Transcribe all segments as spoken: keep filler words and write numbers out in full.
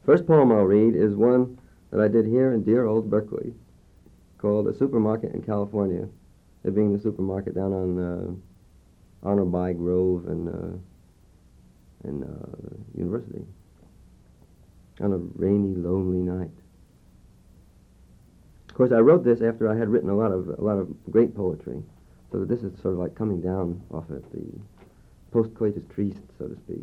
First poem I'll read is one that I did here in dear old Berkeley, called A Supermarket in California, it being the supermarket down on uh, Honor by Grove and, uh, and uh, University, on a rainy, lonely night. Of course, I wrote this after I had written a lot of a lot of great poetry, so that this is sort of like coming down off it, the post-coitus triste, so to speak.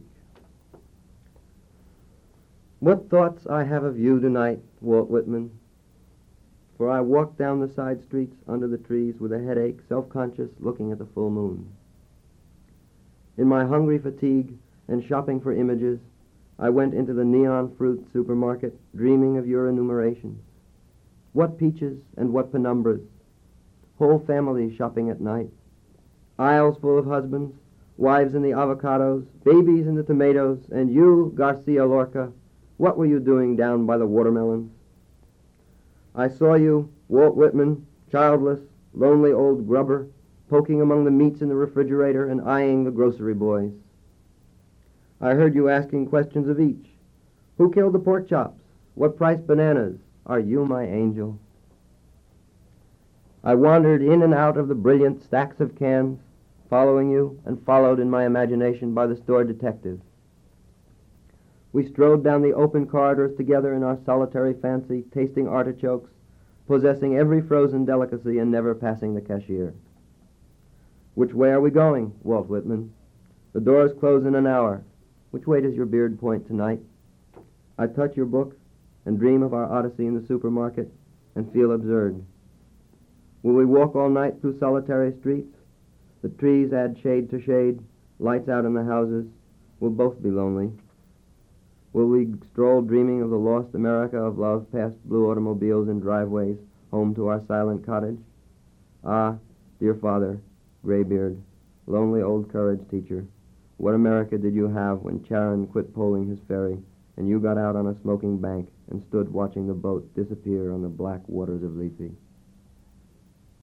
What thoughts I have of you tonight, Walt Whitman, for I walk down the side streets under the trees with a headache, self-conscious, looking at the full moon. In my hungry fatigue and shopping for images, I went into the neon fruit supermarket, dreaming of your enumerations. What peaches and what penumbras, whole families shopping at night, aisles full of husbands, wives in the avocados, babies in the tomatoes, and you, Garcia Lorca, what were you doing down by the watermelons? I saw you, Walt Whitman, childless, lonely old grubber, poking among the meats in the refrigerator and eyeing the grocery boys. I heard you asking questions of each. Who killed the pork chops? What price bananas? Are you my angel? I wandered in and out of the brilliant stacks of cans, following you and followed in my imagination by the store detective. We strode down the open corridors together in our solitary fancy, tasting artichokes, possessing every frozen delicacy and never passing the cashier. Which way are we going, Walt Whitman? The doors close in an hour. Which way does your beard point tonight? I touch your book and dream of our odyssey in the supermarket and feel absurd. Will we walk all night through solitary streets? The trees add shade to shade, lights out in the houses. We'll both be lonely. Will we stroll dreaming of the lost America of love past blue automobiles and driveways, home to our silent cottage? Ah, dear father, graybeard, lonely old courage teacher, what America did you have when Charon quit poling his ferry and you got out on a smoking bank and stood watching the boat disappear on the black waters of Lethe?